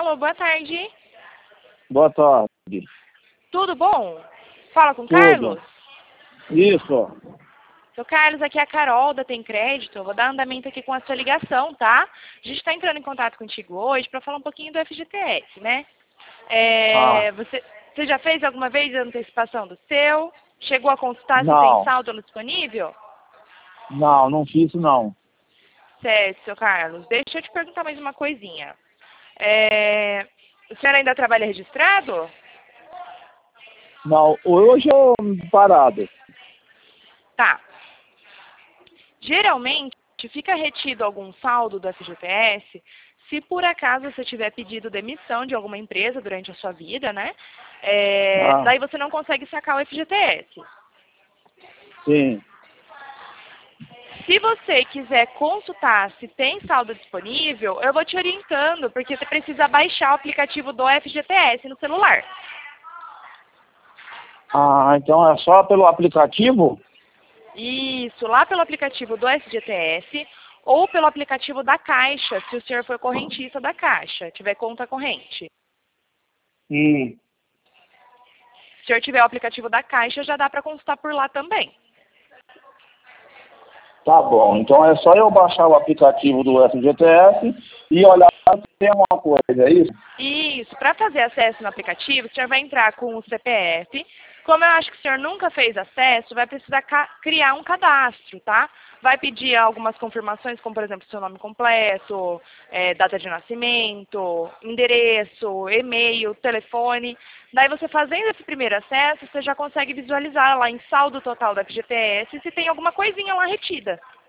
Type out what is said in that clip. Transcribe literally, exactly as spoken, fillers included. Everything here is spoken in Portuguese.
Alô, boa tarde. Boa tarde. Tudo bom? Fala com o Tudo. Carlos? Isso. Seu Carlos, aqui é a Carol da Tem Crédito. Eu vou dar andamento aqui com a sua ligação, tá? A gente está entrando em contato contigo hoje para falar um pouquinho do F G T S, né? É, Ah. você, você já fez alguma vez a antecipação do seu? Chegou a consultar se Não. tem saldo no disponível? Não, não fiz não. Certo, seu Carlos. Deixa eu te perguntar mais uma coisinha. É, o senhor ainda trabalha registrado? Não, hoje eu parado. Tá. Geralmente, fica retido algum saldo do F G T S se por acaso você tiver pedido demissão de alguma empresa durante a sua vida, né? É, Ah, daí você não consegue sacar o F G T S. sim. Se você quiser consultar se tem saldo disponível, eu vou te orientando, porque você precisa baixar o aplicativo do F G T S no celular. Ah, então é só pelo aplicativo? Isso, lá pelo aplicativo do F G T S ou pelo aplicativo da Caixa, se o senhor for correntista da Caixa, tiver conta corrente. Hum. Se o senhor tiver o aplicativo da Caixa, já dá para consultar por lá também. Tá bom. Então é só eu baixar o aplicativo do F G T S e olhar se tem alguma coisa, é isso? Isso, para fazer acesso no aplicativo, o senhor vai entrar com o C P F. Como eu acho que o senhor nunca fez acesso, vai precisar criar um cadastro, tá? Vai pedir algumas confirmações, como por exemplo, seu nome completo, é, data de nascimento, endereço, e-mail, telefone. Daí você fazendo esse primeiro acesso, você já consegue visualizar lá em saldo total da F G T S se tem alguma coisinha lá retida.